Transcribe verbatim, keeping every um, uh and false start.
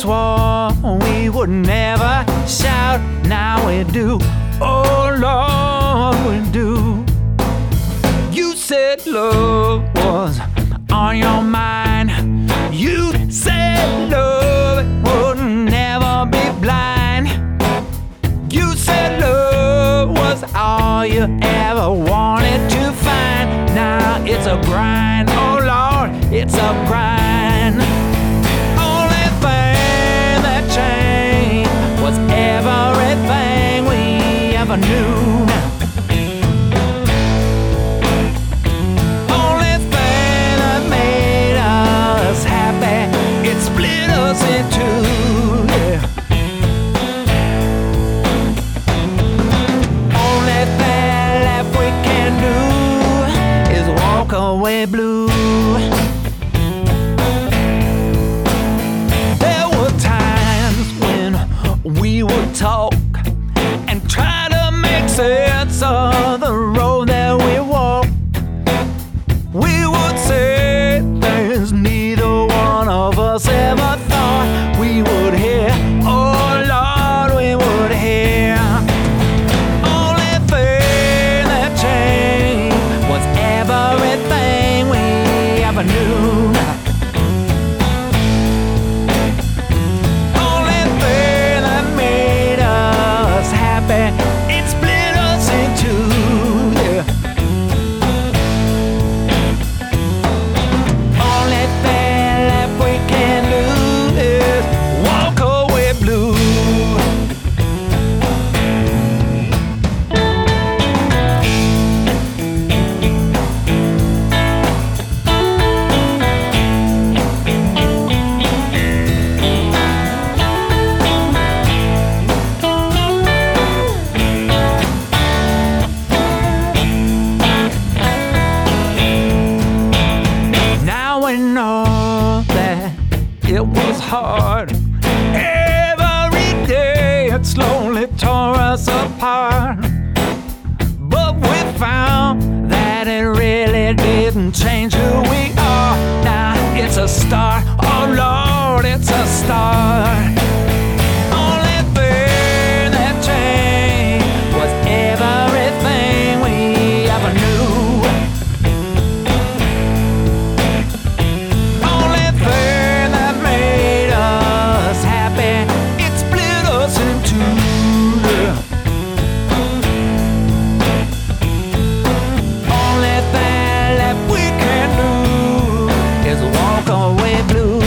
swore we would never shout, now we do. Oh Lord, we do. You said love was on your mind. You said love would never be blind. You said love was all you ever wanted to find. Now it's a grind, oh Lord, it's a grind. Only thing that changed was everything we ever knew. Only thing that made us happy, it split us in two, yeah. Only thing left we can do is walk away blue. There were times when we would talk and try to make sense of the road that we walk. We would say things neither one of us ever thought we would hear. Oh Lord, we would hear. Only thing that changed was everything we ever knew. Only thing that made us happy, it split us in two, yeah. Only thing left we can do is walk away blue. Now we know that it was hard. Every day it slowly tore us apart. But we found that it really didn't change who we are. Now it's a start, oh Lord, it's a start. Only thing that changed was everything we ever knew. Only thing that made us happy, it split us in two, yeah. Only thing left we can do is walk away blue.